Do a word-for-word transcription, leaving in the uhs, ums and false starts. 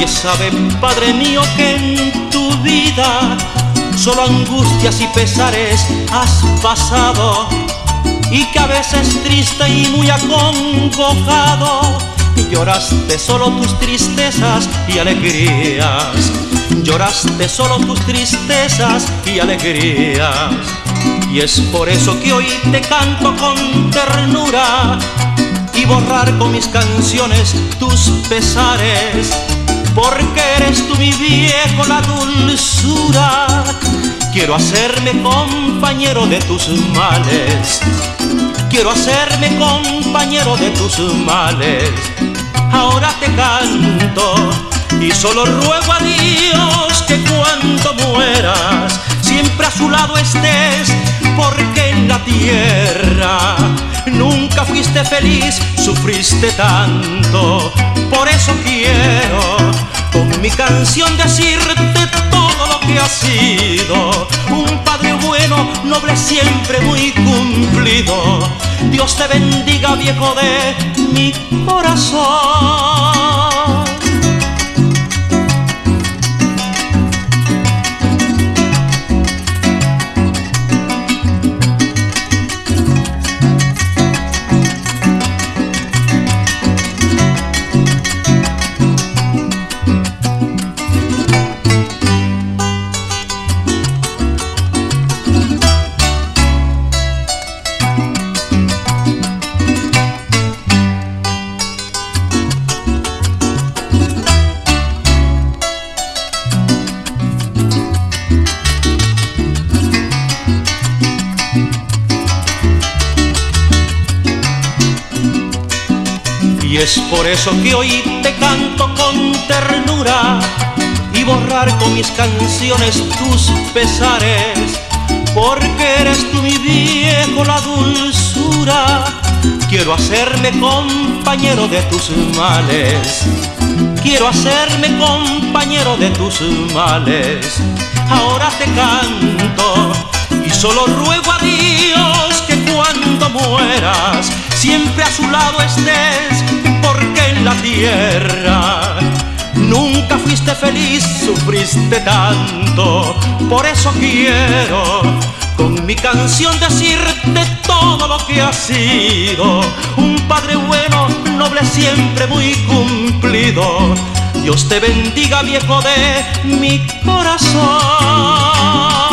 sabe, Padre mío, que en tu vida solo angustias y pesares has pasado, y que a veces triste y muy acongojado lloraste solo tus tristezas y alegrías. Lloraste solo tus tristezas y alegrías. Y es por eso que hoy te canto con ternura y borrar con mis canciones tus pesares, porque eres tú, mi viejo, la dulzura. Quiero hacerme compañero de tus males. Quiero hacerme compañero de tus males. Ahora te canto y solo ruego a Dios que cuando mueras siempre a su lado estés, porque en la tierra nunca fuiste feliz, sufriste tanto. Por eso quiero con mi canción decirte todo lo que has sido. Un padre bueno, noble, siempre muy cumplido. Dios te bendiga, viejo de mi corazón. Y es por eso que hoy te canto con ternura y borrar con mis canciones tus pesares, porque eres tú, mi viejo, la dulzura. Quiero hacerme compañero de tus males. Quiero hacerme compañero de tus males. Ahora te canto y solo ruego a Dios que cuando mueras siempre a su lado estés, porque en la tierra nunca fuiste feliz, sufriste tanto. Por eso quiero con mi canción decirte todo lo que has sido. Un padre bueno, noble, siempre muy cumplido. Dios te bendiga, viejo de mi corazón.